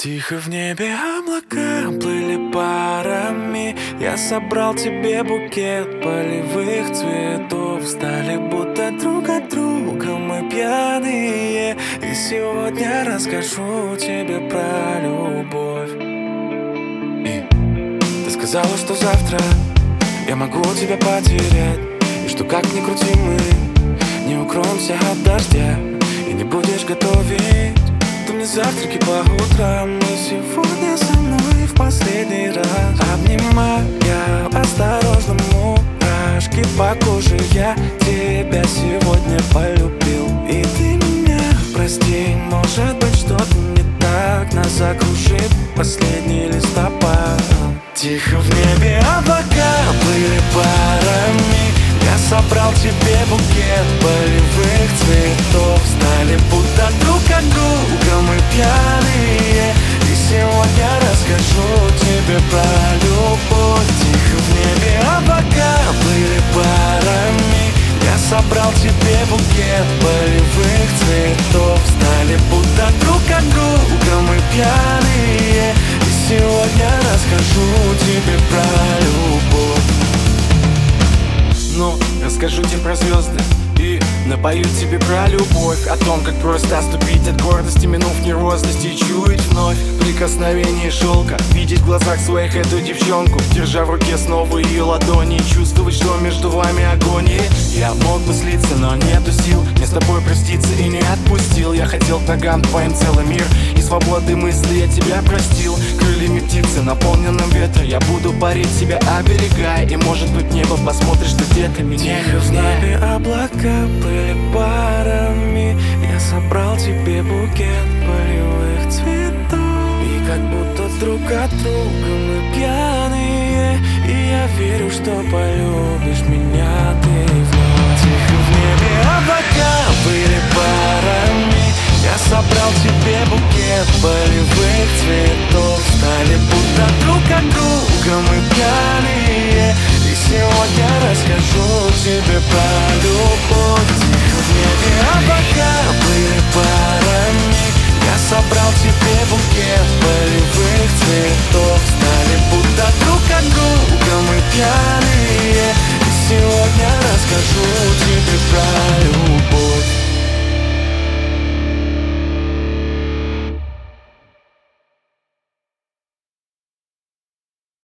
Тихо в небе облака плыли парами. Я собрал тебе букет полевых цветов. Стали будто друг от друга мы пьяные. И сегодня расскажу тебе про любовь. И ты сказала, что завтра я могу тебя потерять, и что как ни крути мы не укроемся от дождя, и не будешь готовить ты мне завтраки по утрам. Но сегодня со мной в последний раз, обнимая осторожно мурашки по коже, я тебя сегодня полюбил. И ты меня прости, может быть что-то не так, нас закружит последний листопад. Тихо в небе облака плыли парами. Я собрал тебе букет полевых цветов. Стали будто друг от друга мы пьяные. И сегодня расскажу тебе про любовь. Тихо в небе облака плыли парами. Я собрал тебе букет полевых цветов. Стали будто друг от друга мы пьяные. И сегодня расскажу тебе про любовь. Ну, расскажу тебе про звезды и напою тебе про любовь. О том, как просто оступить от гордости, минув нервозности, и чуять вновь прикосновение шелка, видеть в глазах своих эту девчонку, держа в руке снова ее ладони, и чувствовать, что между вами агония. Я мог бы слиться, но нету сил мне с тобой проститься и не отпустил. Я хотел к ногам твоим целый мир, и свободы мысли я тебя простил. Крыльями птицы, наполненным ветром, я буду парить тебя, оберегая. И может быть в небо посмотришь ты где-то меня. Тихо в небе облака плыли парами. Я собрал тебе букет полевых цветов. И как будто друг от друга мы пьяные. И я верю, что полюбишь меня ты вновь. Тихо в небе облака плыли парами. Я собрал тебе букет полевых цветов. Стали будто друг от друга мы пьяные. И сегодня расскажу тебе про любовь. Тихо в небе облака плыли парами. Я собрал тебе букет полевых цветов. Стали будто друг от друга мы пьяные. И сегодня расскажу тебе про любовь.